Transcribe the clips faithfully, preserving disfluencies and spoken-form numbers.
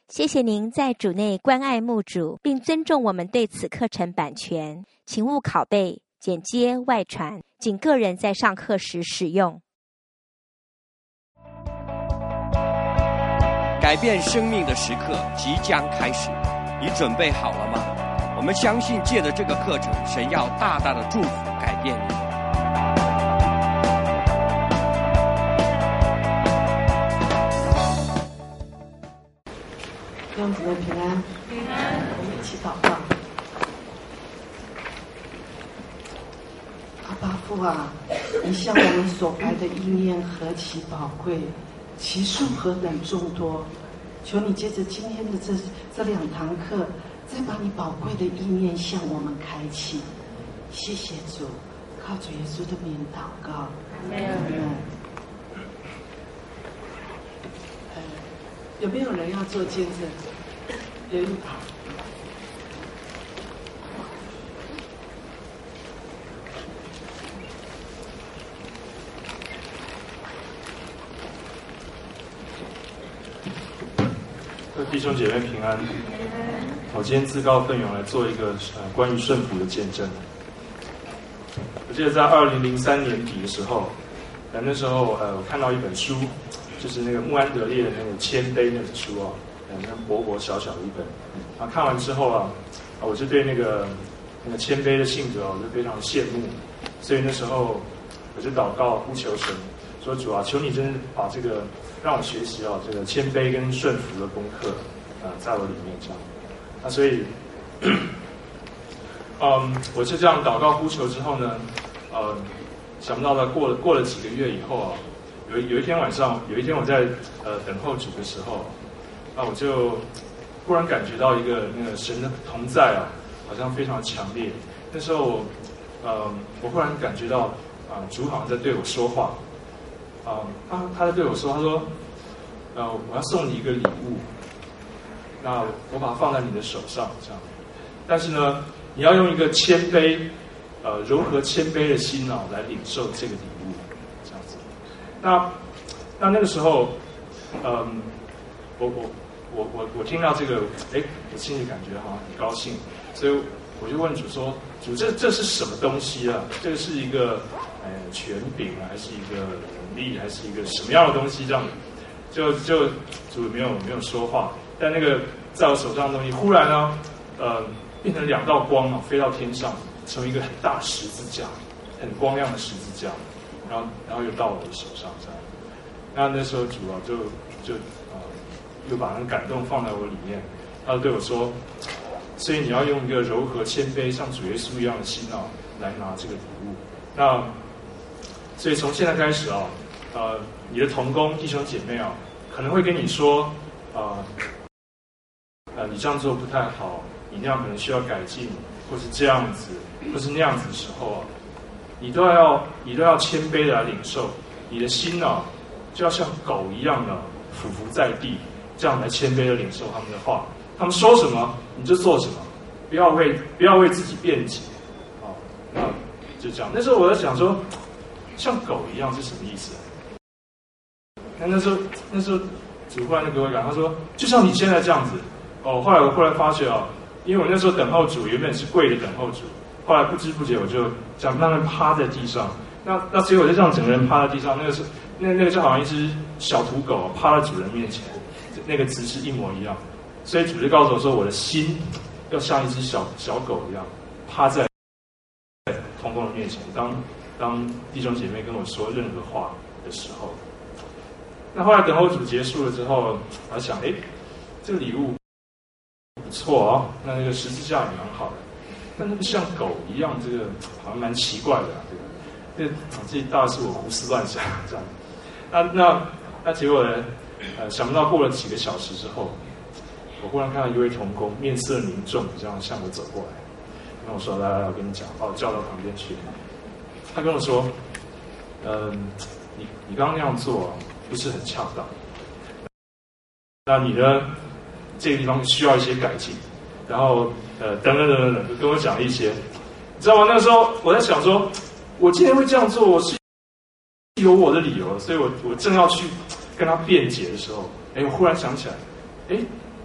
谢谢您在主内关爱牧主，并尊重我们对此课程版权，请勿拷贝、剪接、外传，仅个人在上课时使用。 改变生命的时刻即将开始，你准备好了吗？我们相信借着这个课程，神要大大的祝福改变你。 弟兄姊妹平安，平安，我们一起祷告。阿爸父啊，你向我们所怀的意念何其宝贵，其数何等众多。求你接着今天的这这两堂课，再把你宝贵的意念向我们开启。谢谢主，靠主耶稣的名祷告，阿门。呃，有没有人要做见证？有一把。 弟兄姐妹平安。我今天自告奋勇来做一个呃关于顺服的见证。我记得在二零零三年底的时候，呃那时候呃我看到一本书，就是那个穆安德烈的那个谦卑那本书哦，呃那薄薄小小的一本。啊看完之后啊，啊我就对那个那个谦卑的性格哦，我就非常羡慕。所以那时候我就祷告呼求神，说主啊，求你真是把这个让我学习哦，这个谦卑跟顺服的功课啊、呃，在我里面这样。那所以，嗯，我就这样祷告呼求之后呢，呃，想不到呢，过了过了几个月以后啊，有有一天晚上，有一天我在呃等候主的时候，那我就忽然感觉到一个那个神的同在啊，好像非常强烈。那时候我，呃，我忽然感觉到啊、呃，主好像在对我说话。啊、呃，他他在对我说，他说，呃，我要送你一个礼物。那我把它放在你的手上，这样。但是呢，你要用一个谦卑，呃，柔和谦卑的心啊，来领受这个礼物，这样子。那那那个时候，嗯，我我我我我听到这个，哎，我心里感觉好像很高兴，所以我就问主说：“主，这这是什么东西啊？这个是一个呃权柄啊，还是一个能力，还是一个什么样的东西？”这样，就就主没有没有说话。但那个在我手上的东西，忽然呢，呃，变成两道光啊，飞到天上，成为一个很大的十字架，很光亮的十字架，然后然后又到我的手上这样。那那时候主啊，就就啊、呃，又把那个感动放在我里面，他就对我说：“所以你要用一个柔和谦卑，像主耶稣一样的心啊，来拿这个礼物。”那所以从现在开始啊，呃，你的同工弟兄姐妹啊，可能会跟你说，啊、呃。呃，你这样做不太好，你那样可能需要改进，或是这样子，或是那样子的时候啊，你都要你都要谦卑的来领受，你的心啊，就要像狗一样的俯伏在地，这样来谦卑的领受他们的话，他们说什么你就做什么，不要为不要为自己辩解，啊，那就这样。那时候我在想说，像狗一样是什么意思？那那时候那时候主忽然就给我讲，他说就像你现在这样子。哦，后来我忽然发觉啊，因为我那时候等候主，原本是跪着等候主，后来不知不觉我就这样慢慢趴在地上。那那所以我就这样整个人趴在地上，那个是那那个就好像一只小土狗趴在主人面前，那个姿势一模一样。所以主就告诉我说，我的心要像一只小小狗一样趴在同工的面前，当当弟兄姐妹跟我说任何话的时候。那后来等候主结束了之后，我想，哎，这个礼物不错哦，那那个十字架也蛮好的，但那个像狗一样，这个好像蛮奇怪的、啊，这个，这这大是我胡思乱想这样。那那那结果呢？呃，想不到过了几个小时之后，我忽然看到一位同工面色凝重，这样向我走过来，跟我说：“来来来，我跟你讲，把我叫到旁边去。”他跟我说：“嗯、呃，你你刚刚那样做不是很恰当，那你呢？”这个地方需要一些改进，然后呃等等等等等，跟我讲一些，你知道吗？那个时候我在想说，我今天会这样做，我是有我的理由，所以我我正要去跟他辩解的时候，哎，我忽然想起来，哎，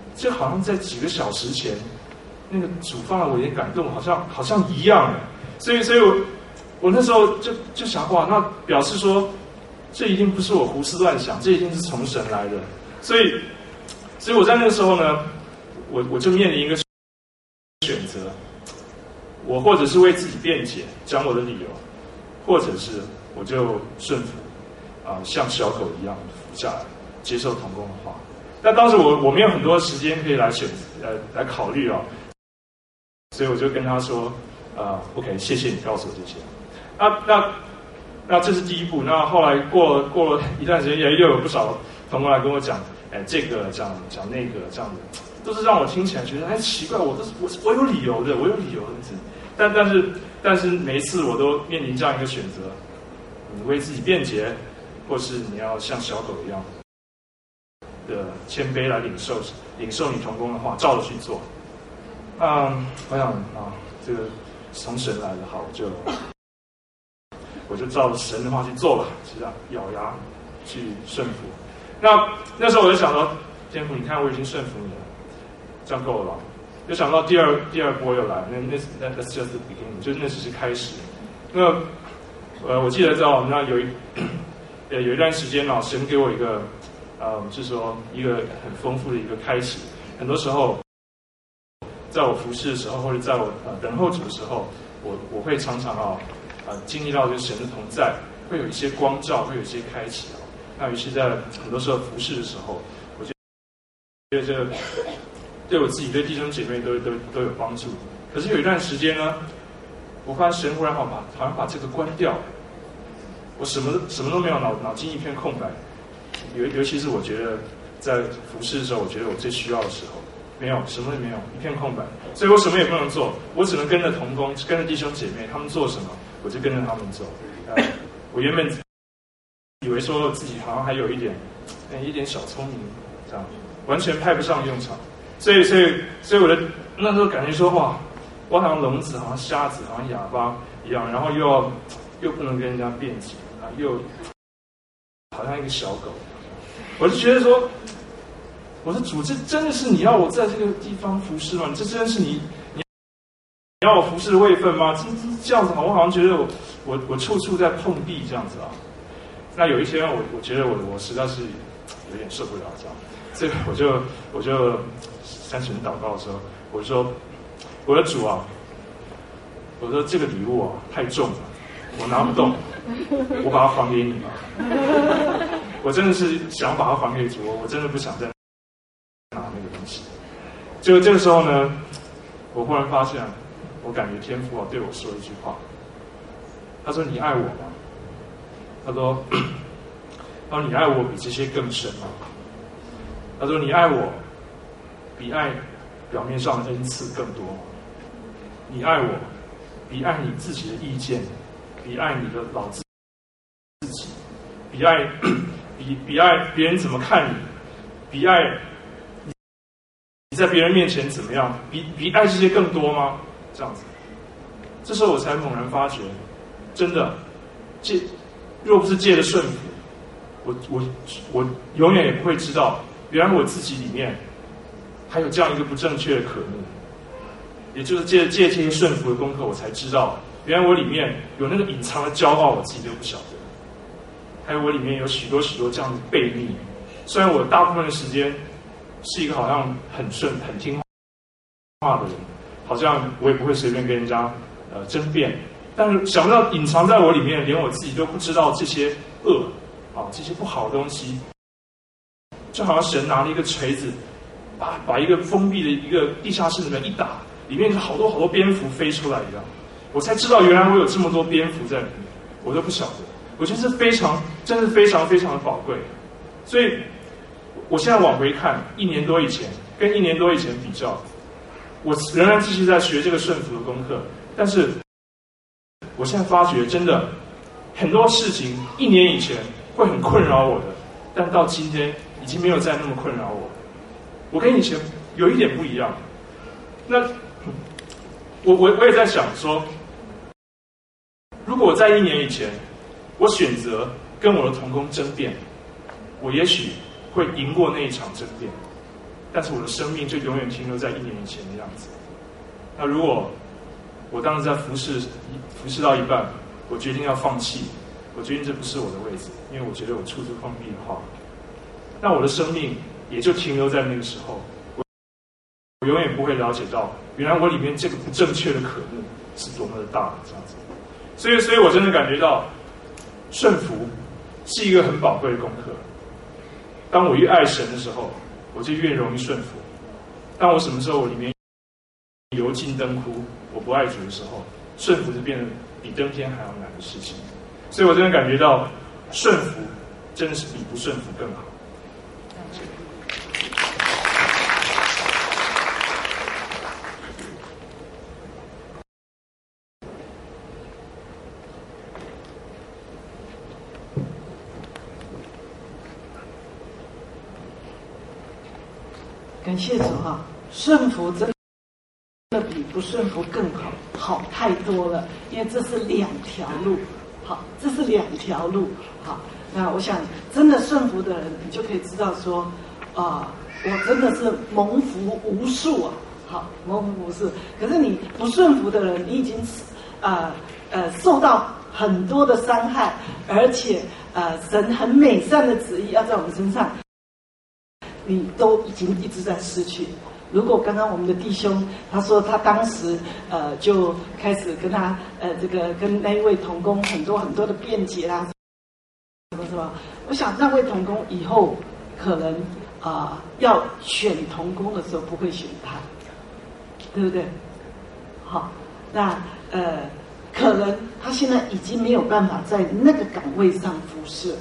这好像在几个小时前，那个主放了我一点感动，好像好像一样。所以，所以我我那时候就就想，哇，那表示说，这一定不是我胡思乱想，这一定是从神来的。所以，所以我在那个时候呢，我我就面临一个选择，我或者是为自己辩解，讲我的理由，或者是我就顺服，啊、呃，像小狗一样服下来，接受同工的话。但当时我我没有很多时间可以来选呃来考虑哦，所以我就跟他说，呃 ，OK， 谢谢你告诉我这些。那那那这是第一步。那后来过过了一段时间，也又有不少同工来跟我讲，哎，这个讲讲那个这样子，都是让我听起来觉得哎奇怪，我都是我我有理由的，我有理由的。但但是但是每一次我都面临这样一个选择：你为自己辩解，或是你要像小狗一样的谦卑来领受领受你同工的话，照着去做。嗯，我想啊，这个从神来的，好，我就我就照着神的话去做吧，是这样，咬牙去顺服。那那时候我就想到，天父，你看我已经顺服你了，这样够了吧？就想到第二第二波又来，那那那 that's just the beginning， 就是那只是开始。那呃，我记得在我们那有一呃有一段时间呢，神给我一个呃，就是说一个很丰富的一个开启。很多时候，在我服侍的时候，或者在我呃等候主的时候，我我会常常啊呃经历到就是神的同在，会有一些光照，会有一些开启啊。那于是，在很多时候服侍的时候，我觉得这对我自己、对弟兄姐妹都都都有帮助。可是有一段时间呢，我发现神忽然好把好像把这个关掉，我什么什么都没有，脑脑筋一片空白。尤尤其是我觉得在服侍的时候，我觉得我最需要的时候，没有什么也没有，一片空白，所以我什么也不能做，我只能跟着同工，跟着弟兄姐妹，他们做什么，我就跟着他们做。呃、我原本以为说自己好像还有一点，哎，一点小聪明，这样完全派不上用场。所以，所以，所以我的那时候感觉说，哇，我好像聋子，好像瞎子，好像哑巴一样，然后又要又不能跟人家辩解啊，又好像一个小狗。我就觉得说，我说主，这真的是你要我在这个地方服侍吗？这真的是你你你要我服侍的位分吗？这这样子，我好像觉得我我我处处在碰壁这样子啊。那有一天我，我我觉得我我实在是有点受不了这样，所以我就我就三神祷告的时候，我说我的主啊，我说这个礼物啊太重了，我拿不动，我把它还给你吧。我真的是想把它还给主，我真的不想再拿那个东西。就这个时候呢，我忽然发现，我感觉天父啊对我说一句话，他说：“你爱我吗？”他说：“他说你爱我比这些更深吗？”他说：“你爱我比爱表面上的恩赐更多吗？你爱我比爱你自己的意见，比爱你的老自己，比爱比比爱别人怎么看你，比爱你在别人面前怎么样，比比爱这些更多吗？”这样子，这时候我才猛然发觉，真的，借若不是借着顺服，我我我永远也不会知道，原来我自己里面还有这样一个不正确的可能。也就是借借这些顺服的功课，我才知道，原来我里面有那个隐藏的骄傲，我自己都不晓得。还有我里面有许多许多这样的悖逆。虽然我大部分的时间是一个好像很顺、很听话的人，好像我也不会随便跟人家呃争辩，但是想不到隐藏在我里面，连我自己都不知道这些恶啊，这些不好的东西，就好像神拿了一个锤子，把把一个封闭的一个地下室的门一打，里面有好多好多蝙蝠飞出来一样，我才知道原来我有这么多蝙蝠在里面，我都不晓得。我觉得这非常，真是非常非常的宝贵。所以，我现在往回看，一年多以前跟一年多以前比较，我仍然继续在学这个顺服的功课，但是我现在发觉，真的很多事情一年以前会很困扰我的，但到今天已经没有再那么困扰我了。我跟以前有一点不一样。那我我我也在想说，如果我在一年以前，我选择跟我的同工争辩，我也许会赢过那一场争辩。 但是我的生命就永远停留在一年以前的样子。那如果我当时在服侍服侍到一半，我决定要放弃，我决定这不是我的位置，因为我觉得我处处碰壁的话，那我的生命也就停留在那个时候。我永远不会了解到，原来我里面这个不正确的渴慕是多么的大，这样子。所以，所以我真的感觉到，顺服是一个很宝贵的功课。当我越爱神的时候，我就越容易顺服。当我什么时候我里面油尽灯枯，我不爱主的时候，顺服就变得比登天还要难的事情。所以我真的感觉到，顺服真的是比不顺服更好。 感谢主哈，顺服真的比不顺服更好，好太多了。因为这是两条路，好，这是两条路，好。那我想，真的顺服的人，你就可以知道说，啊、呃，我真的是蒙福无数啊，好，蒙福无数。可是你不顺服的人，你已经呃呃受到很多的伤害，而且呃神很美善的旨意要在我们身上。你都已经一直在失去。如果刚刚我们的弟兄他说他当时呃就开始跟他呃这个跟那一位同工很多很多的辩解啦，什么什么，我想那位同工以后可能啊、呃、要选同工的时候不会选他，对不对？好，那呃可能他现在已经没有办法在那个岗位上服侍，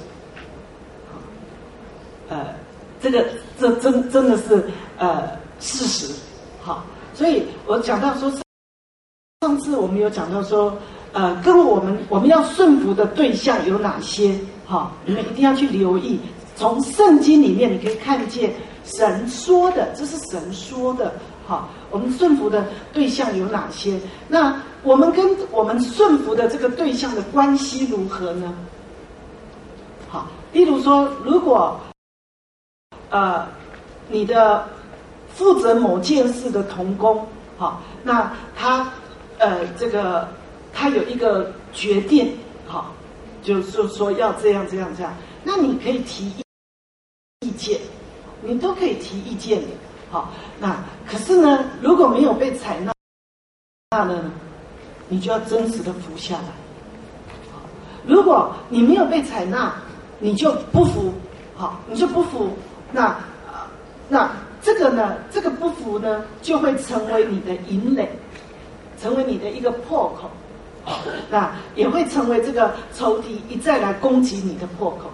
呃。这个这真真的是呃事实，好，所以我讲到说，上次我们有讲到说，呃，跟我们我们要顺服的对象有哪些？好，你们一定要去留意，从圣经里面你可以看见神说的，这是神说的，好，我们顺服的对象有哪些？那我们跟我们顺服的这个对象的关系如何呢？好，例如说，如果呃，你的负责某件事的同工，好，那他呃这个他有一个决定，好，就是说要这样这样这样，那你可以提意见，你都可以提意见的，好，那可是呢，如果没有被采纳，那呢，你就要真实的服下来。好，如果你没有被采纳，你就不服，好，你就不服。那呃，那这个呢，这个不服呢，就会成为你的引垒，成为你的一个破口，那也会成为这个仇敌一再来攻击你的破口。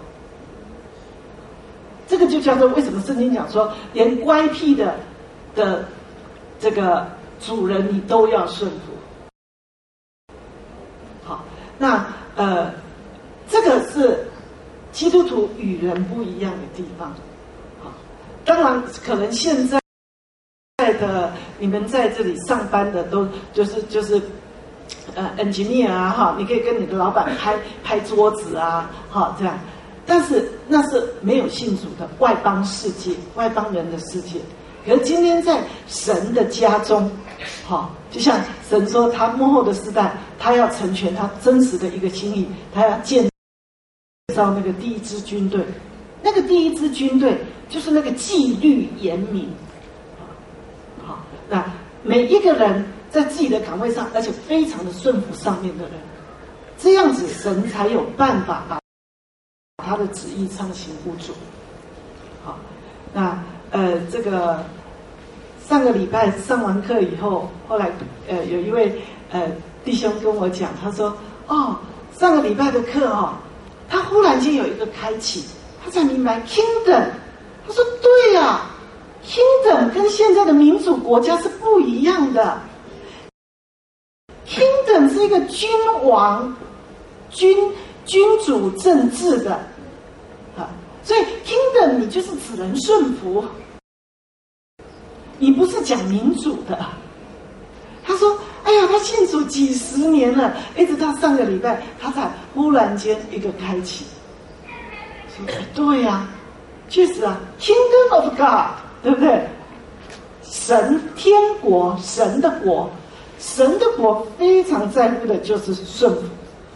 这个就叫做为什么圣经讲说，连乖僻的的这个主人你都要顺服。好，那呃，这个是基督徒与人不一样的地方。当然，可能现在的你们在这里上班的都就是就是呃 engineer 啊哈，你可以跟你的老板拍拍桌子啊，哈这样。但是那是没有信主的外邦世界、外邦人的世界。可是今天在神的家中，哈，就像神说，他末后的时代，他要成全他真实的一个心意，他要建造那个第一支军队。那个第一支军队就是那个纪律严明，好，那每一个人在自己的岗位上，而且非常的顺服上面的人，这样子神才有办法把他的旨意畅行无阻。好，那呃这个上个礼拜上完课以后，后来呃有一位呃弟兄跟我讲，他说哦上个礼拜的课哦，他忽然间有一个开启。他才明白 kingdom， 他说对呀、啊、，kingdom 跟现在的民主国家是不一样的。kingdom 是一个君王、君君主政治的，啊，所以 kingdom 你就是只能顺服，你不是讲民主的。他说：“哎呀，他信主几十年了，一直到上个礼拜，他才忽然间一个开启。”对呀、啊，确实啊 ，Kingdom of God， 对不对？ 神天国，神的国，神的国非常在乎的就是顺服，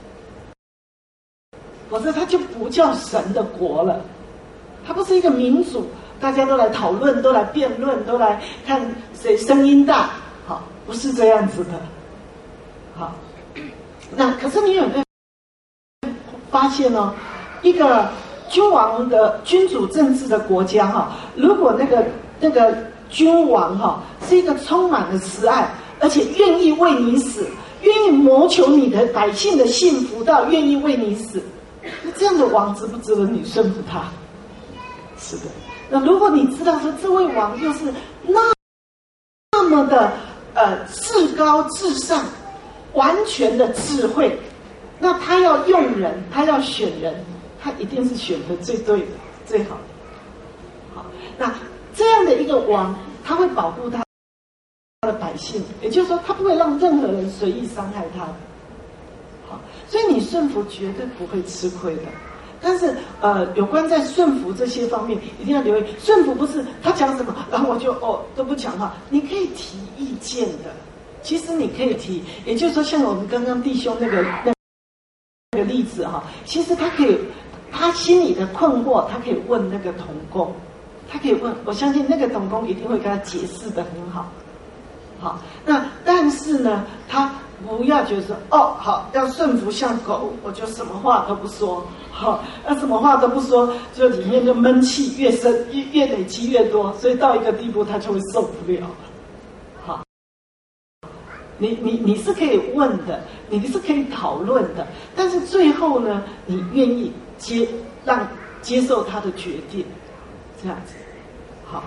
否则它就不叫神的国了。它不是一个民主，大家都来讨论，都来辩论，都来看谁声音大，好，不是这样子的。好，那可是你有没有发现哦，一个君王的君主政治的国家哈，如果那个那个君王哈是一个充满了慈爱，而且愿意为你死，愿意谋求你的百姓的幸福到愿意为你死，那这样的王值不值得你顺服他？是的。那如果你知道说这位王又是那那么的呃至高至上、完全的智慧，那他要用人，他要选人，他一定是选择最对的、最好的。好，那这样的一个王，他会保护他的百姓，也就是说，他不会让任何人随意伤害他的。好，所以你顺服绝对不会吃亏的。但是，呃，有关在顺服这些方面，一定要留意。顺服不是他讲什么，然后我就哦都不讲话。你可以提意见的，其实你可以提，也就是说，像我们刚刚弟兄那个那那个例子哈，其实他可以，他心里的困惑，他可以问那个同工，他可以问，我相信那个同工一定会跟他解释得很好。好，那但是呢，他不要觉得说哦，好，要顺服像狗，我就什么话都不说。好，那什么话都不说，就里面就闷气越深，越越累积越多，所以到一个地步，他就会受不了。好，你你你是可以问的，你是可以讨论的，但是最后呢，你愿意接让接受他的决定，这样子。好，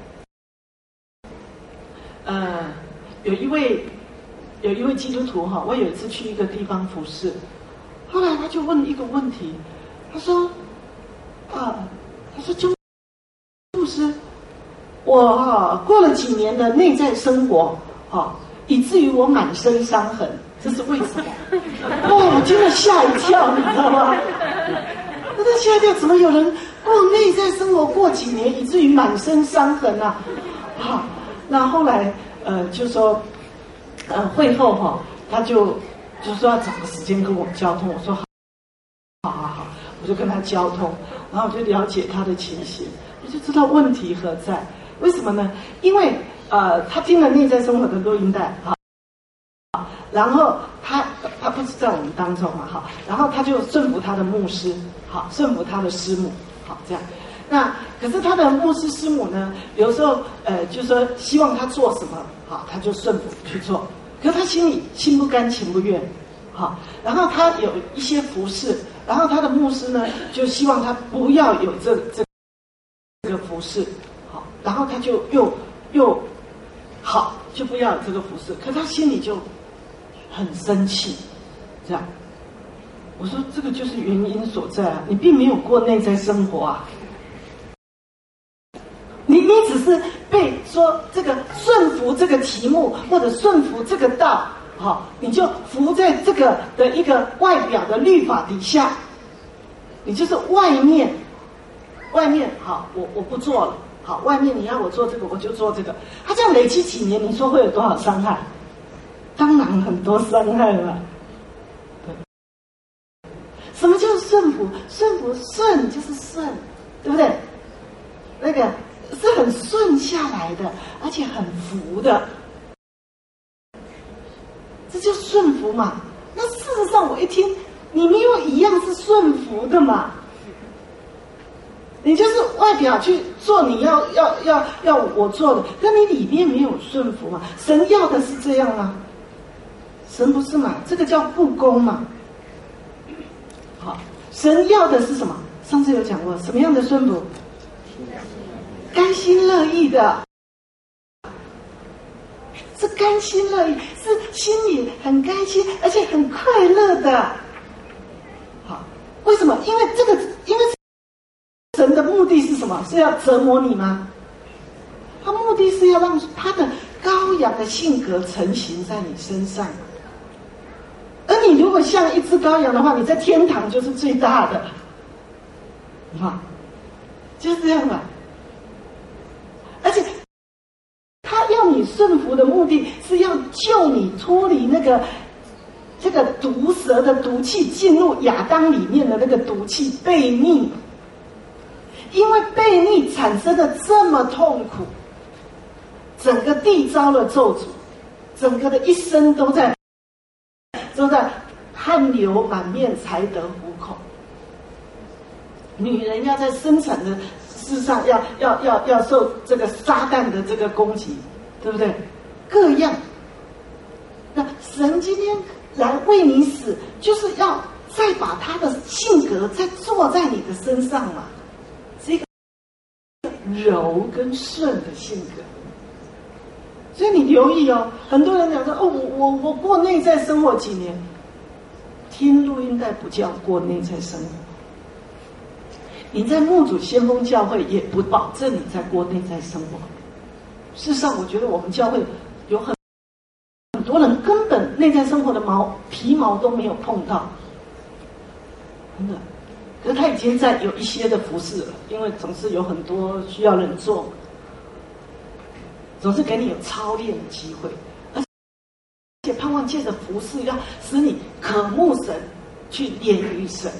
呃，有一位有一位基督徒哈，我有一次去一个地方服侍，后来他就问一个问题。他说：“啊，他说，周牧师，我啊过了几年的内在生活，啊，以至于我满身伤痕，这是为什么？哦，我真的吓一跳，你知道吗？真的吓一跳，怎么有人过内在生活过几年，以至于满身伤痕啊？啊，那后来呃就说，呃会后哈、啊，他就就说要找个时间跟我交通，我说好，好好好。”我就跟他交通，然后我就了解他的情形，我就知道问题何在。为什么呢？因为呃，他听了内在生活的录音带，好，然后他他不是在我们当中嘛，好，然后他就顺服他的牧师，好，顺服他的师母，好，这样。那可是他的牧师师母呢，有时候呃，就说希望他做什么，好，他就顺服去做，可是他心里心不甘情不愿，好，然后他有一些服侍。然后他的牧师呢，就希望他不要有这这这个服侍，好，然后他就又又好，就不要有这个服侍，可他心里就很生气，这样。我说这个就是原因所在啊，你并没有过内在生活啊，你你只是被说这个顺服这个题目或者顺服这个道。好，你就服在这个的一个外表的律法底下，你就是外面，外面好，我我不做了，好，外面你要我做这个，我就做这个。他这样累积几年，你说会有多少伤害？当然很多伤害了。对，什么叫顺服？顺服顺就是顺，对不对？那个是很顺下来的，而且很服的。这就顺服嘛。那事实上我一听，你没有一样是顺服的嘛。你就是外表去做你要要要要我做的，但你里面没有顺服嘛。神要的是这样吗？神不是嘛，这个叫不公嘛。好，神要的是什么？上次有讲过，什么样的顺服？甘心乐意的。是甘心乐意，是心里很开心，而且很快乐的。好，为什么？因为这个，因为神的目的是什么？是要折磨你吗？他目的是要让他的羔羊的性格成型在你身上。而你如果像一只羔羊的话，你在天堂就是最大的。啊，就是这样吧。而且他要你顺服的目的是要救你脱离那个这个毒蛇的毒气进入亚当里面的那个毒气悖逆，因为悖逆产生的这么痛苦，整个地遭了咒诅，整个的一生都在都在汗流满面才得糊口。女人要在生产的事上要要要要受这个撒旦的这个攻击，对不对？各样。那神今天来为你死，就是要再把他的性格再做在你的身上嘛，是一个柔跟顺的性格。所以你留意哦，很多人讲说哦，我我我过内在生活几年，听录音带不叫过内在生活。你在牧主先锋教会也不保证你在过内在生活。事实上，我觉得我们教会有很很多人根本内在生活的毛皮毛都没有碰到，真的。可是他已经在有一些的服侍了，因为总是有很多需要人做，总是给你有操练的机会，而且盼望借着服侍，要使你渴慕神，去连于神。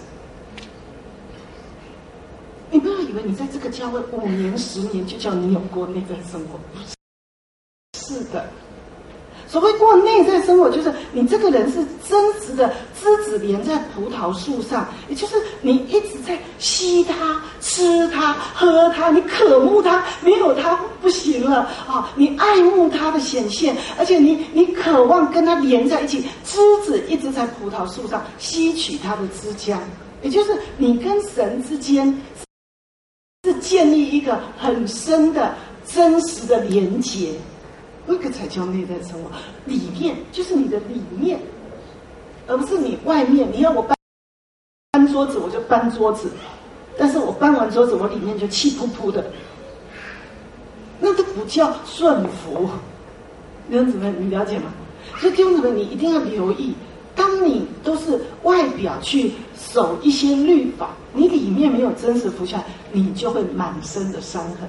你不要以为你在这个教会五年、十年就叫你有过内在生活，不是，是的。所谓过内在生活，就是你这个人是真实的枝子连在葡萄树上，也就是你一直在吸它、吃它、喝它，你渴慕它，没有它不行了啊！你爱慕它的显现，而且你你渴望跟它连在一起，枝子一直在葡萄树上吸取它的汁浆，也就是你跟神之间是建立一个很深的真实的连结，那个才叫内在生活。里面就是你的里面，而不是你外面。你要我搬搬桌子，我就搬桌子，但是我搬完桌子，我里面就气扑扑的，那都不叫顺服。弟兄姊妹，你了解吗？所以弟兄姊妹，你一定要留意，当你都是外表去守一些律法，你里面没有真实服下来，你就会满身的伤痕。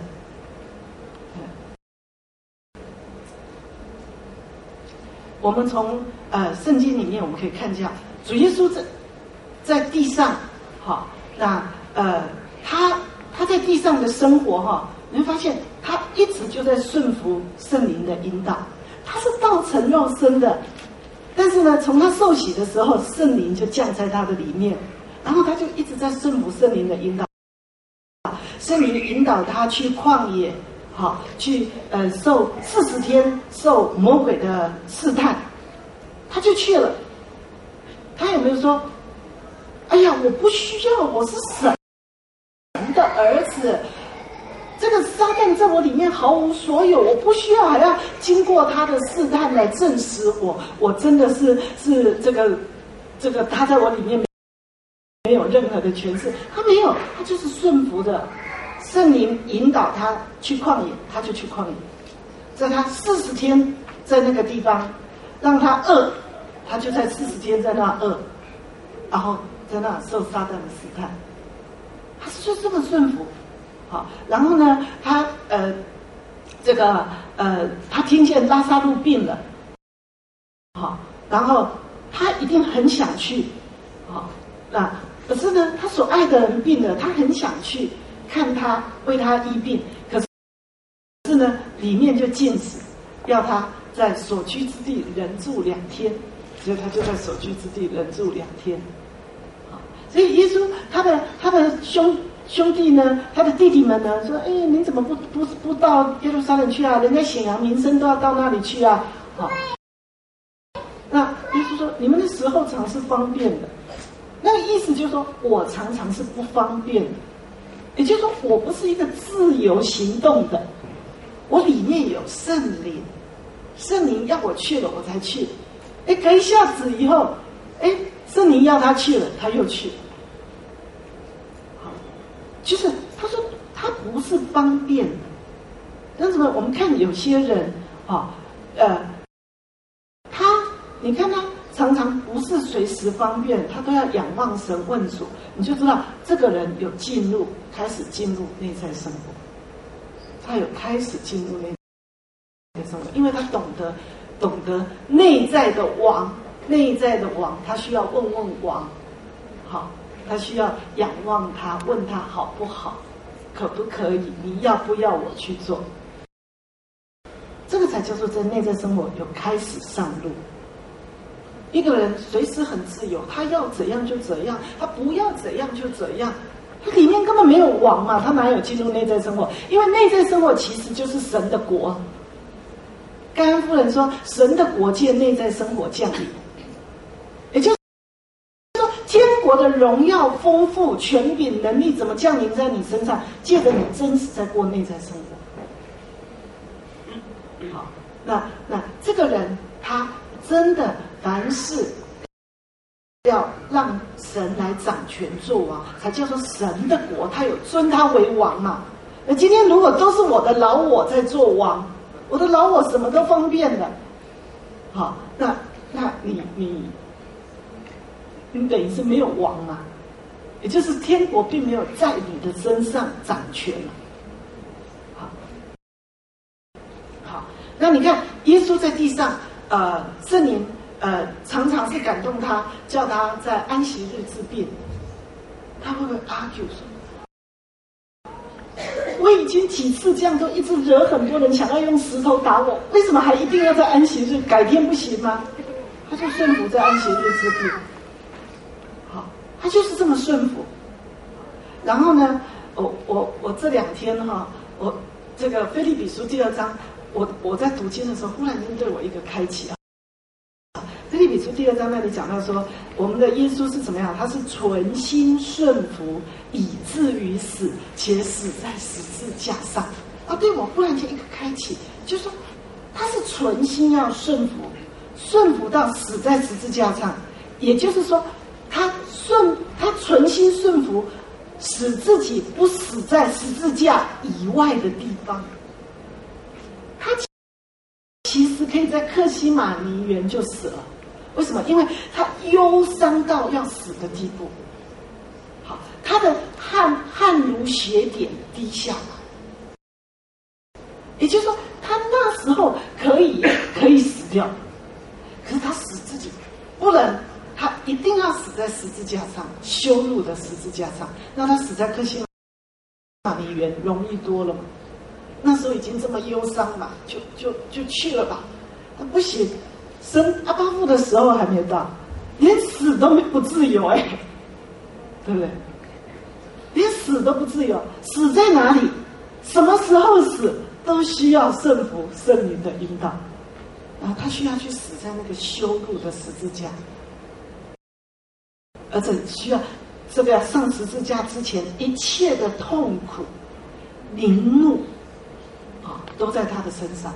我们从呃圣经里面我们可以看见，主耶稣在在地上，哈，那呃他他在地上的生活哈，你会发现他一直就在顺服圣灵的引导。他是道成肉身的，但是呢，从他受洗的时候，圣灵就降在他的里面，然后他就一直在顺服圣灵的引导。圣灵引导他去旷野。好，去呃受四十天受魔鬼的试探，他就去了。他有没有说：“哎呀，我不需要，我是神的儿子，这个撒旦在我里面毫无所有，我不需要还要经过他的试探来证实我，我真的是是这个这个他在我里面没有任何的权势，他没有，他就是顺服的。”圣灵引导他去旷野，他就去旷野。在他四十天在那个地方，让他饿，他就在四十天在那饿，然后在那受撒旦的试探。他是就这么顺服，好，然后呢，他呃，这个呃，他听见拉撒路病了，好，然后他一定很想去，好，那可是呢，他所爱的人病了，他很想去。看他为他医病，可是呢，里面就禁止，要他在所居之地忍住两天，所以他就在所居之地忍住两天。所以耶稣他的他的兄兄弟呢，他的弟弟们呢，说：“哎，你怎么不不不到耶路撒冷去啊？人家显扬名声都要到那里去啊！”好，那耶稣说：“你们的时候常是方便的。”那个意思就是说我常常是不方便的。也就是说，我不是一个自由行动的，我里面有圣灵，圣灵要我去了，我才去。哎，隔一下子以后，哎，圣灵要他去了，他又去。好，就是他说他不是方便的。但是呢，我们看有些人啊，呃，他，你看他常常不是随时方便，他都要仰望神问主，你就知道这个人有进入。开始进入内在生活，他有开始进入内在生生活，因为他懂得懂得内在的王，内在的王，他需要问问王，好，他需要仰望他，问他好不好，可不可以，你要不要我去做？这个才叫做在内在生活有开始上路。一个人随时很自由，他要怎样就怎样，他不要怎样就怎样，他里面根本没有王嘛，他哪有进入内在生活？因为内在生活其实就是神的国。甘安夫人说，神的国借内在生活降临，也就是说，天国的荣耀、丰富、权柄、能力怎么降临在你身上？借着你真实在过内在生活。好，那那这个人他真的凡事要让神来掌权做王，才叫做神的国，他有尊他为王嘛。那今天如果都是我的老我在做王，我的老我什么都方便的，好，那那你你你等于是没有王嘛，也就是天国并没有在你的身上掌权了。好，好，那你看耶稣在地上，呃，圣灵呃常常是感动他，叫他在安息日治病，他会不会 argue 说？我已经几次这样都一直惹很多人想要用石头打我，为什么还一定要在安息日？改天不行吗？他就顺服在安息日治病。好，他就是这么顺服。然后呢，我我我这两天哈，我这个腓立比书第二章，我我在读经的时候，忽然间对我一个开启啊。腓立比书第二章那里讲到说，我们的耶稣是怎么样？他是存心顺服，以至于死，且死在十字架上。啊，对我忽然间一个开启，就是说他是存心要顺服，顺服到死在十字架上，也就是说，他顺他存心顺服，使自己不死在十字架以外的地方。他其实可以在客西马尼园就死了。为什么？因为他忧伤到要死的地步。好，他的汗汗如血点滴下来，也就是说，他那时候可以可以死掉，可是他死自己不能，他一定要死在十字架上，羞辱的十字架上。那他死在客西马尼园容易多了嘛？那时候已经这么忧伤嘛，就就就去了吧。他不行。生阿巴父的时候还没有到，连死都不自由哎，对不对？连死都不自由，死在哪里？什么时候死都需要顺服圣灵的引导，然后他需要去死在那个羞辱的十字架，而且需要这个上十字架之前一切的痛苦、凌怒啊，都在他的身上。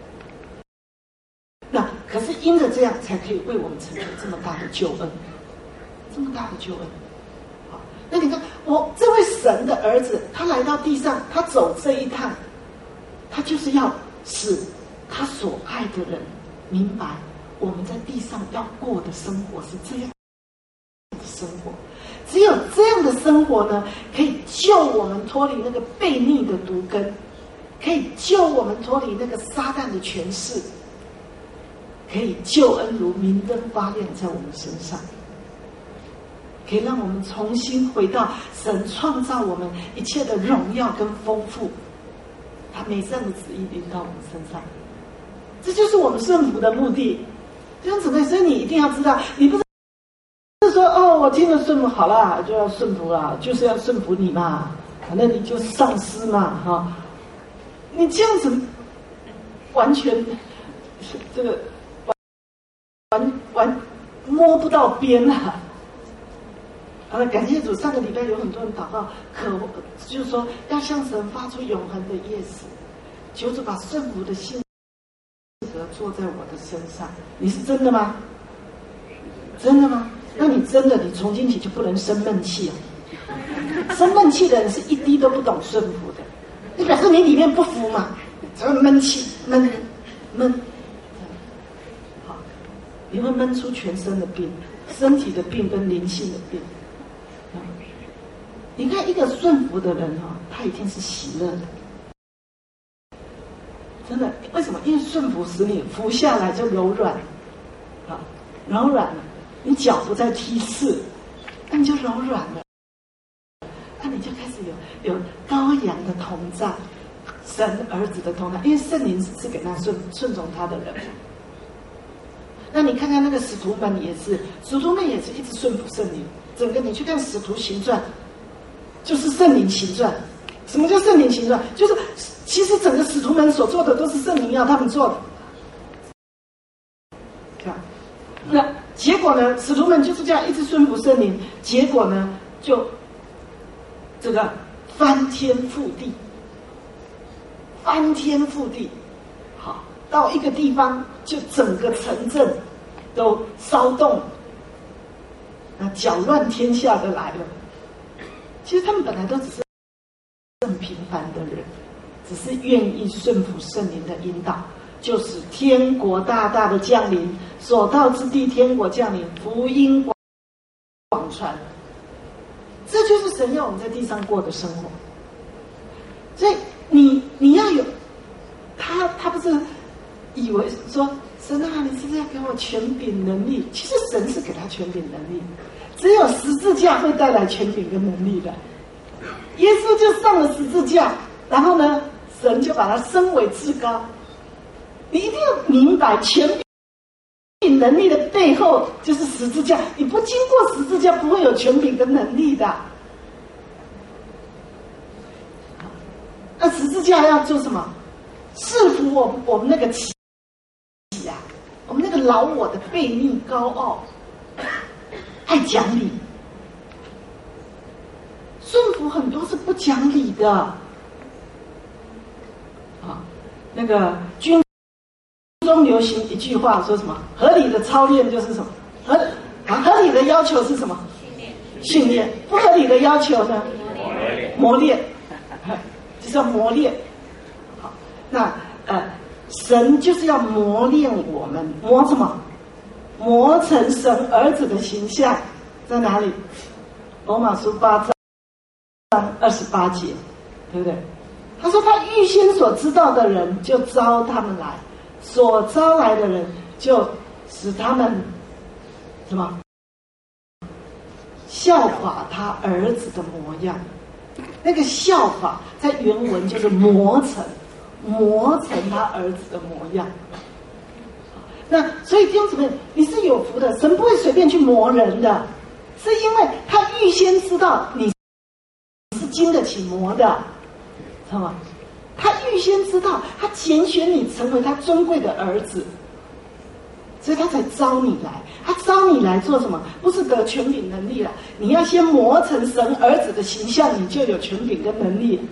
那可是因着这样，才可以为我们成就这么大的救恩，这么大的救恩。好，那你看，我这位神的儿子，他来到地上，他走这一趟，他就是要使他所爱的人明白，我们在地上要过的生活是这样的生活。只有这样的生活呢，可以救我们脱离那个悖逆的毒根，可以救我们脱离那个撒旦的权势。可以救恩如明灯发亮在我们身上，可以让我们重新回到神创造我们一切的荣耀跟丰富，他美善的旨意临到我们身上，这就是我们顺服的目的。弟兄姊妹，所以你一定要知道，你不是说哦，我听了顺服好啦，就要顺服啦，就是要顺服你嘛，反正你就是上司嘛，哈，你这样子完全这个。完完摸不到边啊！啊，感谢主，上个礼拜有很多人祷告，渴就是说要向神发出永恒的 yes， 求主把顺服的性格做在我的身上。你是真的吗？真的吗？那你真的，你从今起就不能生闷气啊！生闷气的人是一滴都不懂顺服的，你表示你里面不服嘛，才会闷气，闷闷。你会闷出全身的病，身体的病跟灵性的病。你看一个顺服的人哈，他一定是喜乐的，真的。为为什么？因为顺服使你服下来就柔软，啊，柔软了，你脚不再踢刺，那你就柔软了，那你就开始有有羔羊的同在，神儿子的同在，因为圣灵是给他顺顺从他的人。那你看看那个使徒们也是，使徒们也是一直顺服圣灵。整个你去看使徒行传，就是圣灵行传。什么叫圣灵行传？就是其实整个使徒们所做的都是圣灵要他们做的。看，那结果呢？使徒们就是这样一直顺服圣灵，结果呢就这个翻天覆地，翻天覆地。好，到一个地方就整个城镇都骚动，那搅乱天下的来了。其实他们本来都只是很平凡的人，只是愿意顺服圣灵的引导，就是天国大大的降临，所到之地天国降临，福音广传。这就是神要我们在地上过的生活。所以你你要有他他不是以为说神啊，你是不是要给我权柄能力？其实神是给他权柄能力，只有十字架会带来权柄跟能力的。耶稣就上了十字架，然后呢，神就把他升为至高。你一定要明白，权柄能力的背后就是十字架。你不经过十字架，不会有权柄跟能力的。那十字架要做什么？制服我我们那个气啊，我们那个老我的悖逆、高傲、爱讲理。顺服很多是不讲理的，啊，那个军中流行一句话，说什么？合理的操练就是什么？合啊，合理的要求是什么？训练。训练。不合理的要求呢？磨练。磨练，就是要磨练。好，那呃，神就是要磨练我们，磨什么？磨成神儿子的形象，在哪里？罗马书八章二十八节，对不对？他说他预先所知道的人就招他们来，所招来的人就使他们什么效法他儿子的模样。那个效法在原文就是磨成，磨成他儿子的模样。那所以弟兄姊妹，你是有福的，神不会随便去磨人的，是因为他预先知道你是经得起磨的，知道吗？他预先知道，他拣选你成为他尊贵的儿子，所以他才招你来。他招你来做什么？不是得权柄能力了，你要先磨成神儿子的形象，你就有权柄跟能力。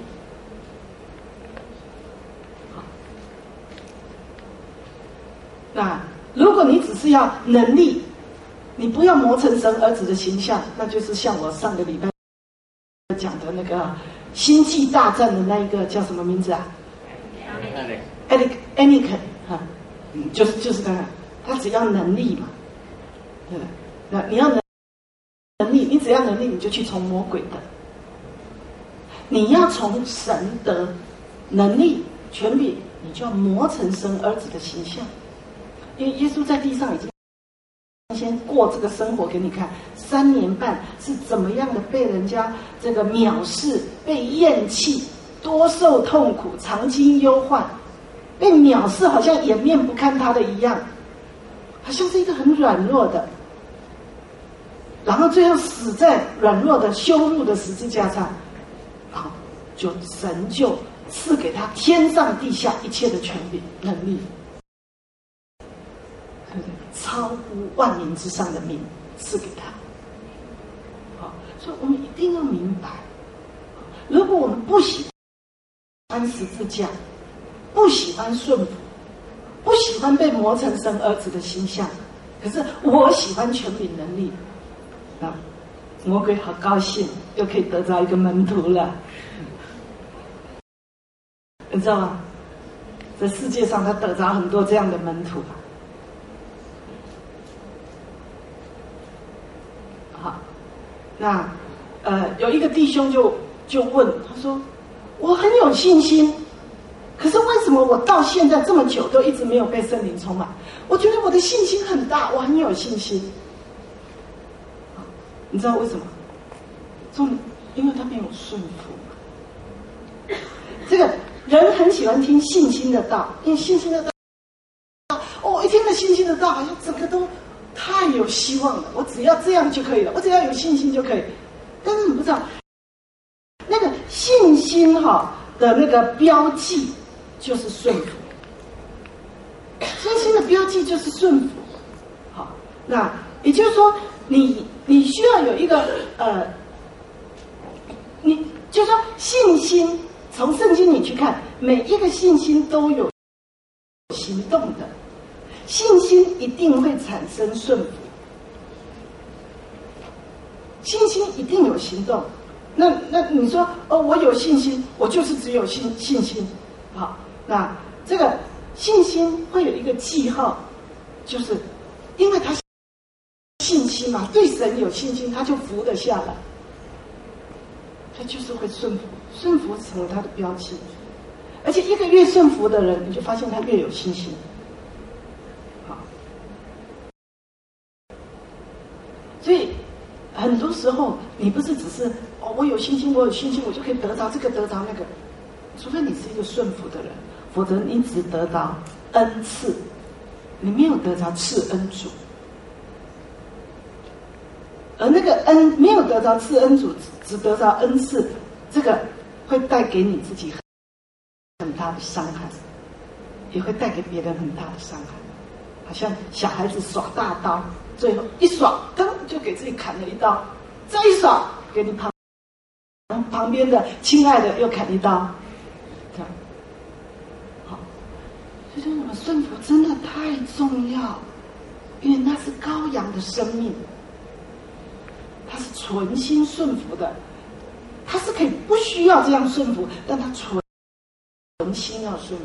那如果你只是要能力，你不要磨成神儿子的形象，那就是像我上个礼拜讲的那个星际大战的那一个叫什么名字啊 ？Anakin Anakin 哈，就是就是刚刚，他只要能力嘛，对吧？那你要能能力，你只要能力，你就去从魔鬼的。你要从神得能力、权柄，你就要磨成神儿子的形象。因为耶稣在地上已经先过这个生活给你看，三年半是怎么样的被人家这个藐视、被厌弃、多受痛苦、常经忧患，被藐视，好像掩面不看他的一样，好像是一个很软弱的，然后最后死在软弱的羞辱的十字架上，然后就神就赐给他天上地下一切的权柄能力。超乎万民之上的名赐给他。好，所以我们一定要明白，如果我们不喜欢十字架，不喜欢顺服，不喜欢被磨成神儿子的形象，可是我喜欢权柄能力，啊，魔鬼好高兴，又可以得到一个门徒了，你知道吗？在世界上他得着很多这样的门徒。好，那呃有一个弟兄就就问他说：“我很有信心，可是为什什么我到现在这么久都一直没有被圣灵充满？我觉得我的信心很大，我很有信心。你知道为什么？重点，因为他没有顺服。这个人很喜欢听信心的道，因为信心的道，哦，一听了信心的道，好像整个都太有希望了。我只要这样就可以了，我只要有信心就可以。但是你不知道，那个信心哈的那个标记就是顺服。信心的标记就是顺服。好，那也就是说，你你需要有一个呃，你就是说信心。从圣经里去看，每一个信心都有行动的，信心一定会产生顺服，信心一定有行动。那那你说哦，我有信心，我就是只有信信心，好，那这个信心会有一个记号，就是因为他信心嘛，对神有信心，他就服得下来，他就是会顺服。顺服成为他的标记，而且一个越顺服的人，你就发现他越有信心。好，所以很多时候你不是只是哦，我有信心，我有信心，我就可以得着这个得着那个，除非你是一个顺服的人，否则你只得到恩赐，你没有得着赐恩主。而那个恩没有得着赐恩主，只得着恩赐，这个会带给你自己很大的伤害，也会带给别人很大的伤害。好像小孩子耍大刀，最后一耍，噔就给自己砍了一刀，再一耍，给你旁旁边的亲爱的又砍一刀，这样。好，所以说我们顺服真的太重要，因为那是羔羊的生命，他是存心顺服的。他是可以不需要这样顺服，但他存心要顺服。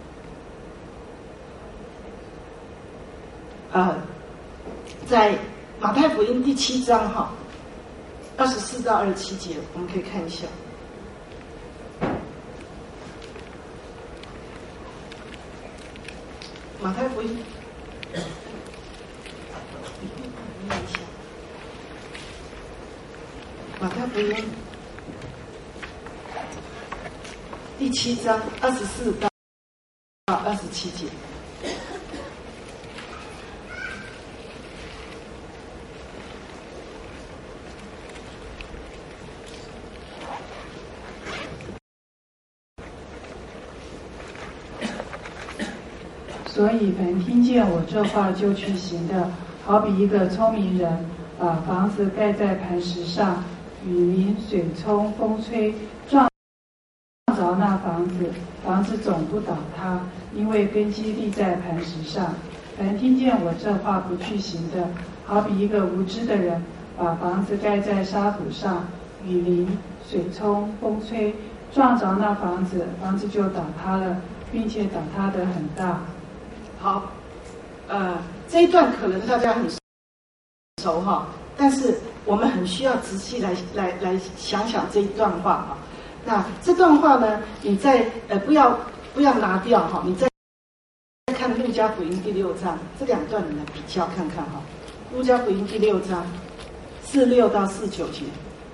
呃，在马太福音第七章哈，二十四到二十七节，我们可以看一下。马太福音，念一下。马太福音。第七章二十四到二十七节， 所以凡听见我这话就去行的，好比一个聪明人，把房子盖在磐石上，雨淋、水冲、风吹，撞着那房子，房子总不倒塌，因为根基立在磐石上。凡听见我这话不去行的，好比一个无知的人，把房子盖在沙土上，雨淋、水冲、风吹，撞着那房子，房子就倒塌了，并且倒塌得很大。 好，呃，这一段可能大家很熟哈，但是我们很需要仔细来来来想想这一段话哈。那这段话呢，你再呃不要不要拿掉哈，你再看路加福音第六章，这两段你来比较看看哈。路加福音第六章四六到四九节。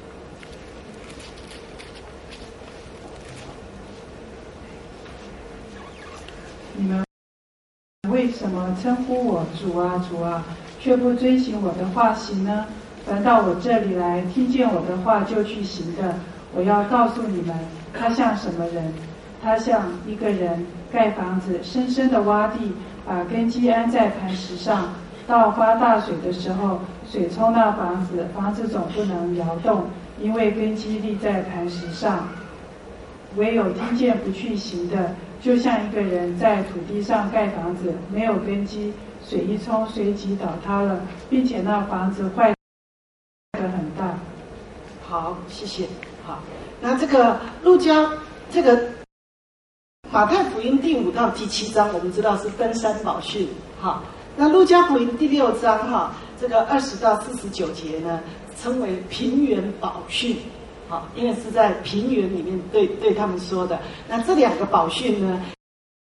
你们为什么称呼我主啊主啊，却不遵行我的话行呢？凡到我这里来，听见我的话就去行的，我要告诉你们，他像什么人？他像一个人盖房子，深深的挖地，把根基安在磐石上。到发大水的时候，水冲那房子，房子总不能摇动，因为根基立在磐石上。唯有听见不去行的，就像一个人在土地上盖房子，没有根基，水一冲，随即倒塌了，并且那房子坏得很大。 好，谢谢。好，那这个路加这个马太福音第五到第七章，我们知道是登山宝训。好，那路加福音第六章哈，这个二十到四十九节呢，称为平原宝训。好，因为是在平原里面对对他们说的。那这两个宝训呢，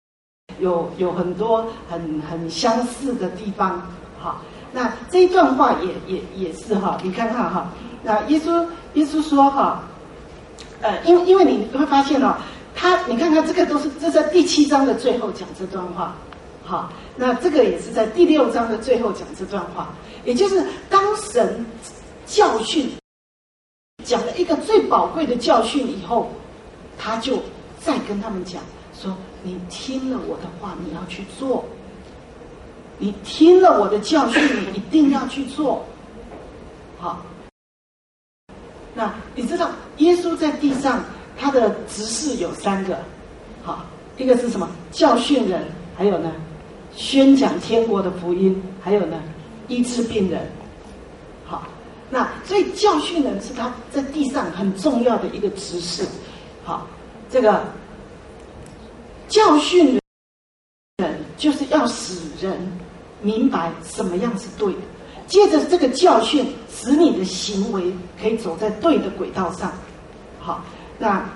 有有很多很很相似的地方。好，那这一段话也也也是哈，你看看哈，那耶稣耶稣说哈，呃，因为因为你会发现哦，他你看看这个都是这在第七章的最后讲这段话，好，那这个也是在第六章的最后讲这段话，也就是当神教训讲了一个最宝贵的教训以后，他就再跟他们讲说：你听了我的话，你要去做。你听了我的教训，你一定要去做。好，那你知道耶稣在地上他的职事有三个，好，一个是什么？教训人，还有呢，宣讲天国的福音，还有呢，医治病人。好，那所以教训人是他在地上很重要的一个职事。好，这个教训人就是要使人明白什么样是对的，借着这个教训，使你的行为可以走在对的轨道上。好，那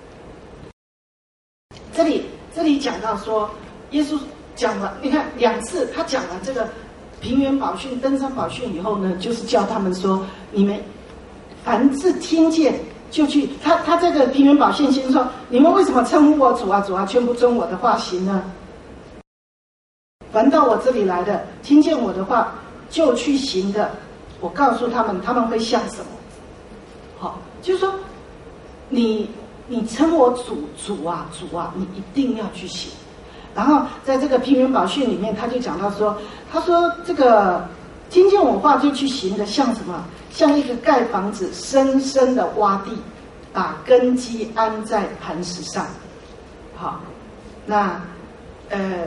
这里这里讲到说，耶稣讲了，你看两次，他讲完这个平原宝训、登山宝训以后呢，就是叫他们说，你们凡是听见就去。他他这个平原宝训先说，你们为什么称呼我主啊主啊，却不遵我的话行呢？凡到我这里来的，听见我的话就去行的，我告诉他们，他们会像什么？好，就是说，你你称我主主啊主啊，你一定要去行。然后在这个平原宝训里面，他就讲到说，他说这个听见我话就去行的，像什么？像一个盖房子深深的挖地，把根基安在磐石上。好，那呃。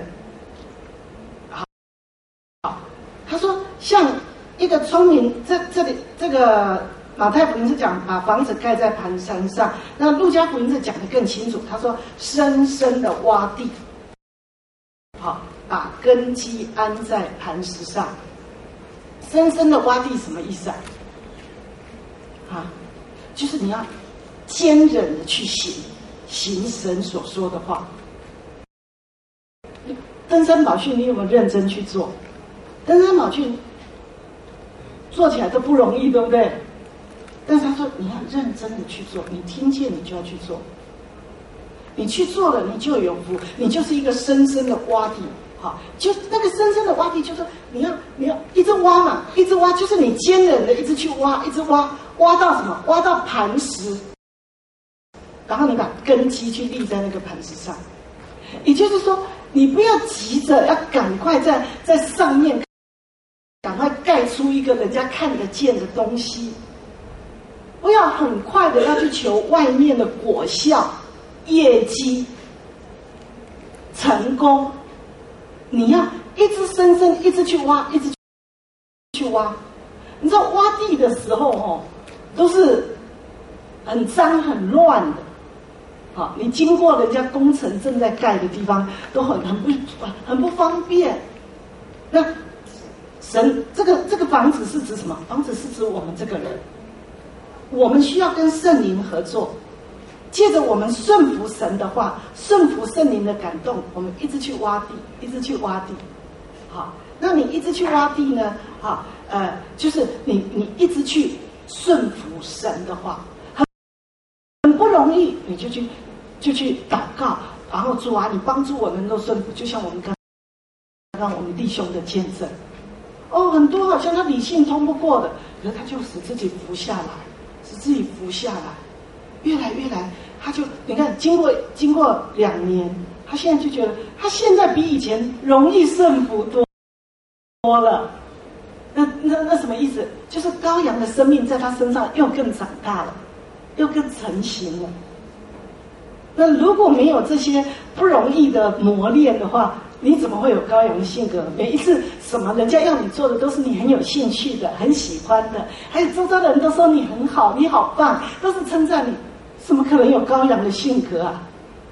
他说，像一个聪明，这这里这个马太福音是讲把房子盖在磐山上，那路加福音是讲得更清楚。他说，深深的挖地，好，把根基安在磐石上。深深的挖地什么意思啊？啊，就是你要坚忍的去行，行神所说的话。登山宝训，你有没有认真去做？登山宝训做起来都不容易，对不对？但是他说你要认真的去做，你听见你就要去做，你去做了你就有福，你就是一个深深的挖地。好，就那个深深的挖地，就是你要你要一直挖嘛，一直挖，就是你坚忍的一直去挖，一直挖，挖到什么？挖到磐石，然后你把根基去立在那个磐石上。也就是说，你不要急着要赶快在在上面赶快盖出一个人家看得见的东西，不要很快的要去求外面的果效、业绩、成功。你要一直深深一直去挖，一直去挖。你知道挖地的时候哦，都是很脏很乱的。好，你经过人家工程正在盖的地方，都很很不很不方便。那神这个这个房子是指什么？房子是指我们这个人，我们需要跟圣灵合作，借着我们顺服神的话，顺服圣灵的感动，我们一直去挖地，一直去挖地。好，那你一直去挖地呢？好，呃，就是你你一直去顺服神的话。很不容易，你就去就去祷告，然后主啊，你帮助我能够顺服，就像我们刚刚我们弟兄的见证。哦，很多好像他理性通不过的，可是他就使自己服下来，使自己服下来，越来越来，他就你看，经过经过两年，他现在就觉得他现在比以前容易顺服多多了。那那那什么意思？就是羔羊的生命在他身上又更长大了。又更成型了。那如果没有这些不容易的磨练的话，你怎么会有羔羊的性格？每一次什么人家要你做的都是你很有兴趣的、很喜欢的，还有周遭的人都说你很好、你好棒，都是称赞你，怎么可能有羔羊的性格啊？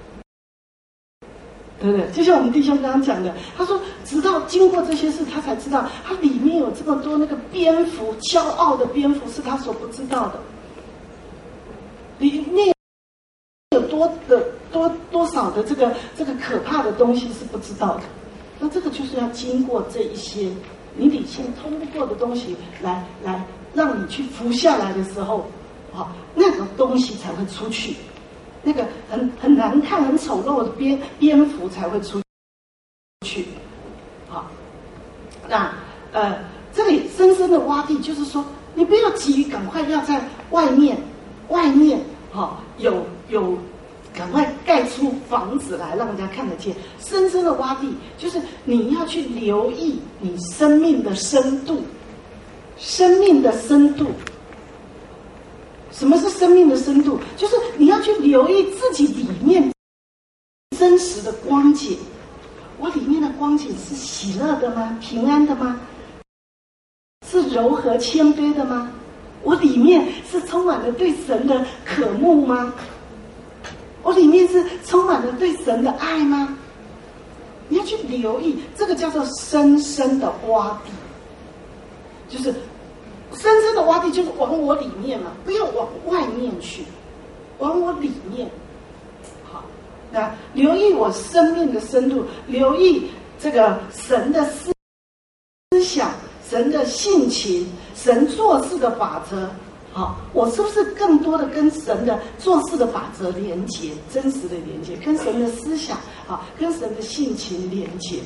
对不对？就像我们弟兄刚刚讲的，他说直到经过这些事，他才知道他里面有这么多那个蝙蝠，骄傲的蝙蝠是他所不知道的。里面有多的多多多少的这个这个可怕的东西是不知道的。那这个就是要经过这一些你理性通不过的东西来来让你去服下来的时候，好，那个东西才会出去，那个很很难看、很丑陋的蝙蝙蝠才会出去。好，那呃，这里深深的洼地，就是说，你不要急于赶快要在外面外面哈、哦、有有。赶快盖出房子来，让人家看得见。深深的洼地，就是你要去留意你生命的深度，生命的深度。什么是生命的深度？就是你要去留意自己里面真实的光景。我里面的光景是喜乐的吗？平安的吗？是柔和谦卑的吗？我里面是充满了对神的渴慕吗？我里面是充满了对神的爱吗？你要去留意，这个叫做深深的洼地，就是深深的洼地，就是往我里面嘛，不要往外面去，往我里面。好，那留意我生命的深度，留意这个神的思思想、神的性情、神做事的法则。好，我是不是更多的跟神的做事的法则连接，真实的连接，跟神的思想，好，跟神的性情连接？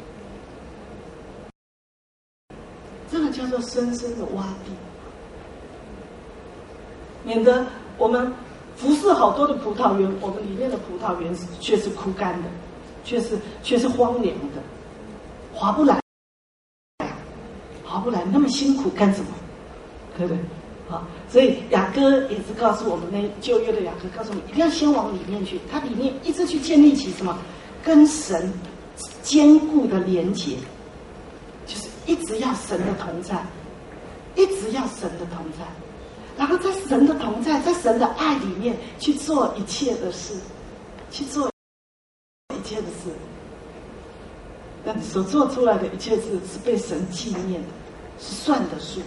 这个叫做深深的洼地，免得我们服侍好多的葡萄园，我们里面的葡萄园却是枯干的，却是却是荒凉的，划不来，划不来，那么辛苦干什么？对不对？好，所以雅歌也是告诉我们，那旧约的雅歌告诉我们，一定要先往里面去，它里面一直去建立起什么，跟神坚固的连结，就是一直要神的同在，一直要神的同在，然后在神的同在，在神的爱里面去做一切的事，去做一切的事，那你所做出来的一切事是被神纪念的，是算得数。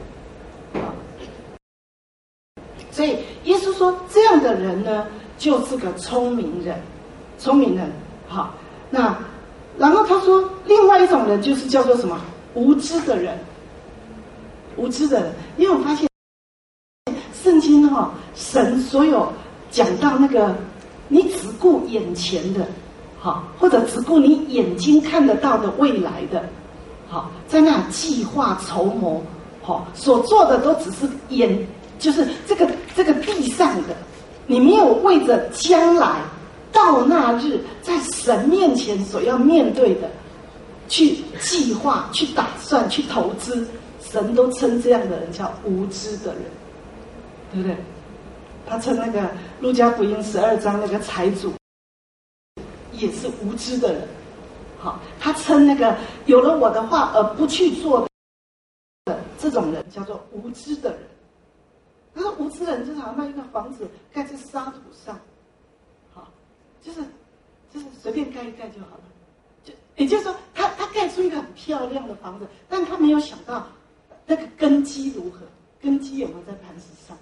所以耶稣说，这样的人呢，就是个聪明人，聪明人。好，那然后他说，另外一种人就是叫做什么？无知的人，无知的人。因为我发现圣经哈、哦，神所有讲到那个，你只顾眼前的，好，或者只顾你眼睛看得到的未来的，好，在那计划筹谋，好，所做的都只是眼。就是这个这个地上的，你没有为着将来到那日在神面前所要面对的去计划、去打算、去投资，神都称这样的人叫无知的人，对不对？他称那个路加福音十二章那个财主也是无知的人。好，他称那个有了我的话而不去做的这种人叫做无知的人。他说无知的人就是好像那一个房子盖在沙土上，好，就是就是随便盖一盖就好了，就也就是说他他盖出一个很漂亮的房子，但他没有想到那个根基如何，根基有没有在磐石上，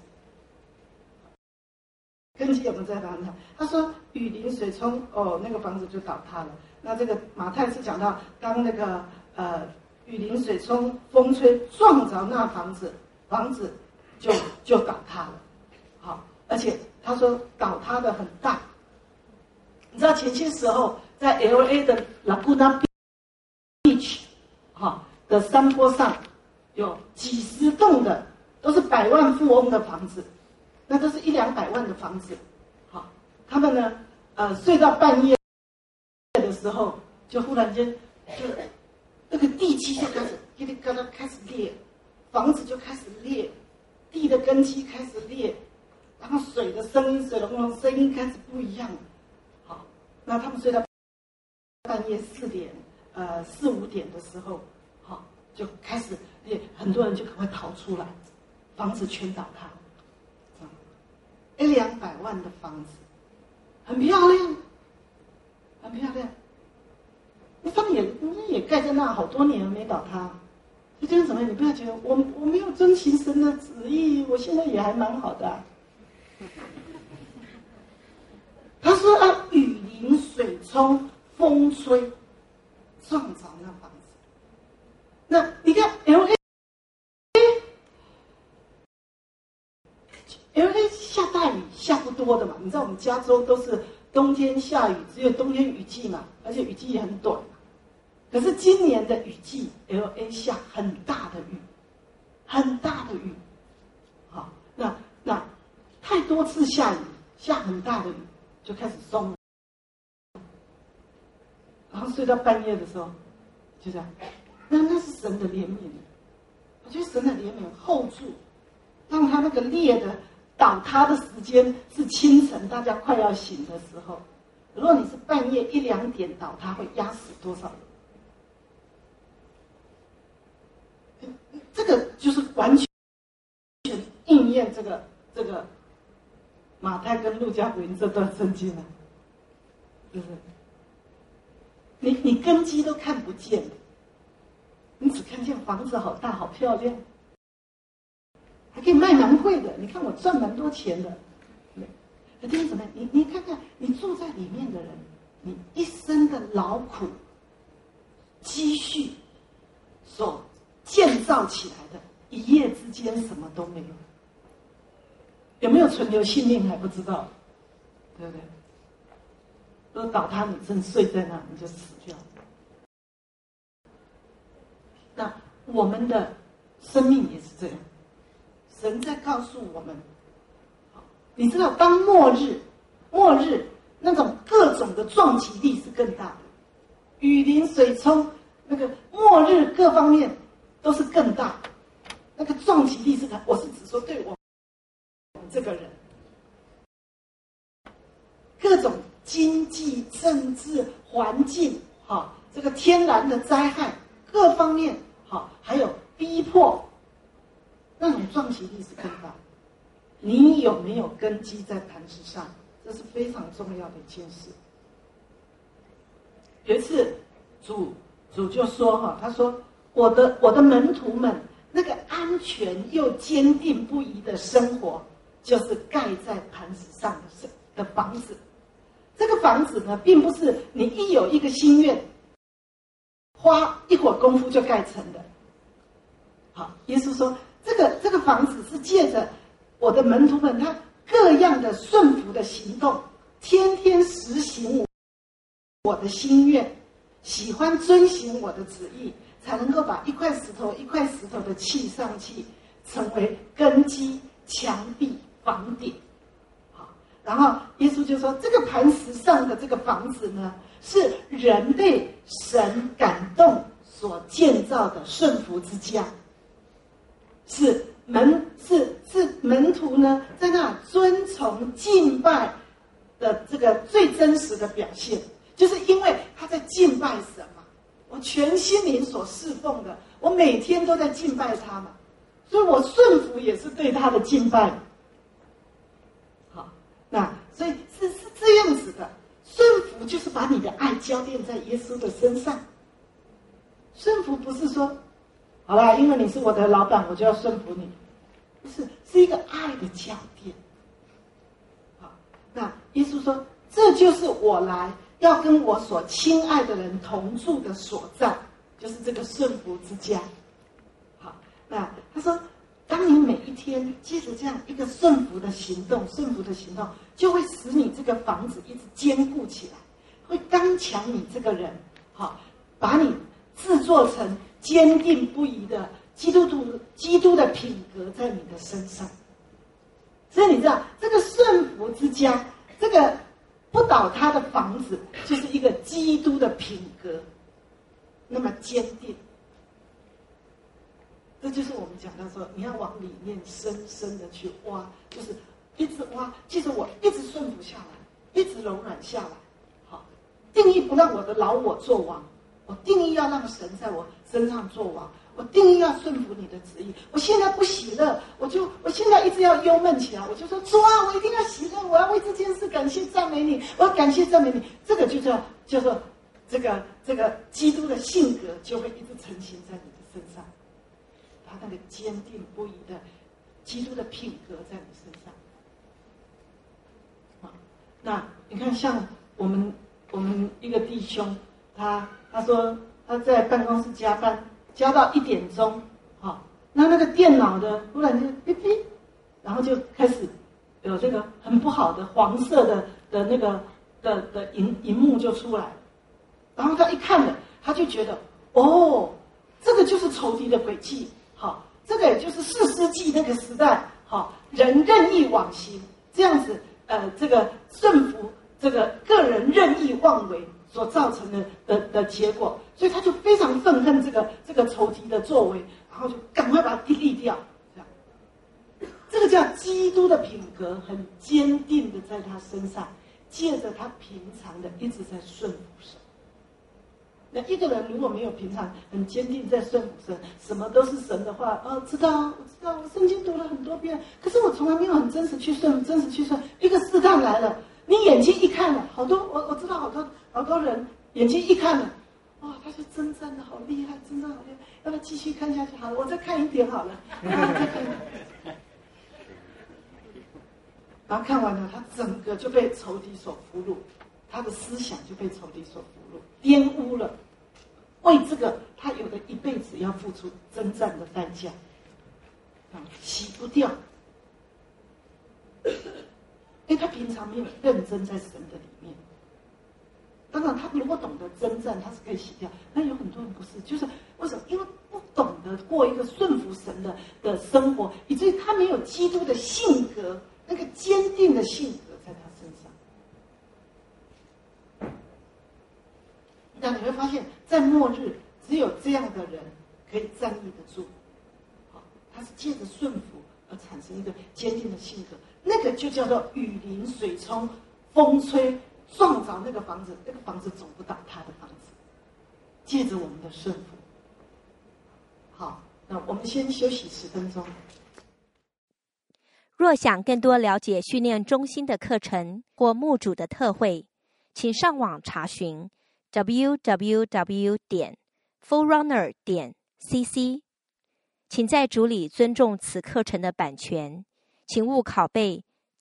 根基有没有在磐石上？他说雨淋水冲，哦，那个房子就倒塌了。那这个马太是讲到当那个呃雨淋水冲，风吹撞着那房子，房子就就倒塌了，好，而且他说倒塌的很大。你知道前些时候在 L A 的 Laguna Beach 哈的山坡上，有几十栋的都是百万富翁的房子，那都是一两百万的房子，好，他们呢呃睡到半夜的时候，就忽然间就那个地基就开始叽里嘎啦开始裂，房子就开始裂。地的根基开始裂，然后水的声音、水龙头声音开始不一样。好，那他们睡到半夜四点、呃四五点的时候，好就开始裂，很多人就赶快逃出来，房子全倒塌。一两百万的房子，很漂亮，很漂亮。那他们也也盖在那好多年没倒塌。就这样怎么样？你不要觉得我我没有遵行神的旨意，我现在也还蛮好的、啊。他说啊，雨水冲、风吹，撞着那房子。那你看 L A。L A 下大雨下不多的嘛，你知道我们加州都是冬天下雨，只有冬天雨季嘛，而且雨季也很短嘛。可是今年的雨季 ，L A 下很大的雨，很大的雨，好，那那太多次下雨，下很大的雨，就开始松了，然后睡到半夜的时候，就这样，那那是神的怜悯，我觉得神的怜悯厚住，让他那个裂的。倒塌的时间是清晨，大家快要醒的时候。如果你是半夜一两点倒塌，会压死多少人？这个就是完全应验这个这个马太跟路加福音这段圣经了，是不是？你你根基都看不见，你只看见房子好大好漂亮。还可以卖蛮贵的，你看我赚蛮多钱的。可弟兄姊妹，你你看看，你住在里面的人，你一生的劳苦、积蓄所建造起来的，一夜之间什么都没有，有没有存留性命还不知道，对不对？如果倒塌，你正睡在那，你就死掉了。那我们的生命也是这样。神在告诉我们，你知道，当末日，末日那种各种的撞击力是更大的，雨淋、水冲，那个末日各方面都是更大，那个撞击力是很，我是指说对我们这个人，各种经济、政治、环境，哈，这个天然的灾害，各方面，哈，还有逼迫。那种撞击力是更大，你有没有根基在磐石上？这是非常重要的一件事。有一次，主主就说哈，他说我的我的门徒们那个安全又坚定不移的生活，就是盖在磐石上的的房子。这个房子呢，并不是你一有一个心愿，花一会儿功夫就盖成的。好，耶稣说。这个这个房子是借着我的门徒们他各样的顺服的行动，天天实行我的心愿，喜欢遵行我的旨意，才能够把一块石头一块石头的砌上去，成为根基、墙壁、房顶。好，然后耶稣就说，这个磐石上的这个房子呢，是人被神感动所建造的顺服之家。是门是是门徒呢，在那遵从敬拜的这个最真实的表现，就是因为他在敬拜神嘛，我全心灵所侍奉的，我每天都在敬拜他嘛，所以我顺服也是对他的敬拜。好，那所以是是这样子的，顺服就是把你的爱交奠在耶稣的身上。顺服不是说。好啦，因为你是我的老板，我就要顺服你，不是，是一个爱的交奠。好，那耶稣说，这就是我来要跟我所亲爱的人同住的所在，就是这个顺服之家。好，那他说，当你每一天接着这样一个顺服的行动，顺服的行动，就会使你这个房子一直坚固起来，会刚强你这个人，好，把你制作成坚定不移的基督徒基督的品格在你的身上。所以你知道，这个顺服之家，这个不倒塌的房子，就是一个基督的品格，那么坚定。这就是我们讲到说，你要往里面深深的去挖，就是一直挖。记住，我一直顺服下来，一直柔软下来。好，定义不让我的老我做王。我定义要让神在我身上做王，我定义要顺服你的旨意。我现在不喜乐，我就我现在一直要忧闷起来，我就说主啊，我一定要喜乐，我要为这件事感谢赞美你，我要感谢赞美你。这个就叫叫做这个这个基督的性格就会一直成型在你的身上，他那个坚定不移的基督的品格在你身上。啊，那你看，像我们我们一个弟兄，他他说他在办公室加班，加到一点钟，好，那那个电脑的忽然就哔哔，然后就开始有这个很不好的黄色的的那个的的荧荧幕就出来，然后他一看了，他就觉得哦，这个就是仇敌的诡计，好，这个也就是四世纪那个时代，好，人任意妄行，这样子，呃，这个顺服。这个个人任意妄为所造成的的的结果，所以他就非常愤恨这个这个仇敌的作为，然后就赶快把它剔立掉。这样，这个叫基督的品格很坚定的在他身上，借着他平常的一直在顺服神。那一个人如果没有平常很坚定在顺服神，什么都是神的话，哦，知道啊，我知道，我圣经读了很多遍，可是我从来没有很真实去顺服，真实去顺。一个试探来了。你眼睛一看了，好多我我知道好多好多人眼睛一看了，哇、哦，他就征战的好厉害，征战好厉害，要不要继续看下去？好了，我再看一点好了，啊，再看一点。然后看完了，他整个就被仇敌所俘虏，他的思想就被仇敌所俘虏，玷污了。为这个，他有的一辈子要付出征战的代价，啊，洗不掉。因为他平常没有认真在神的里面，当然他如果懂得征战，他是可以洗掉。但有很多人不是，就是为什么？因为不懂得过一个顺服神的的生活，以至于他没有基督的性格，那个坚定的性格在他身上。那你会发现在末日，只有这样的人可以站立得住。好，他是借着顺服而产生一个坚定的性格。那个就叫做雨淋、水冲、风吹，撞着那个房子，那个房子走不倒他的房子。借着我们的顺服，好，那我们先休息十分钟。 若想更多了解训练中心的课程或牧主的特会，请上网查询 double-u double-u double-u 点 forerunner 点 c c。请在主里尊重此课程的版权。请勿拷贝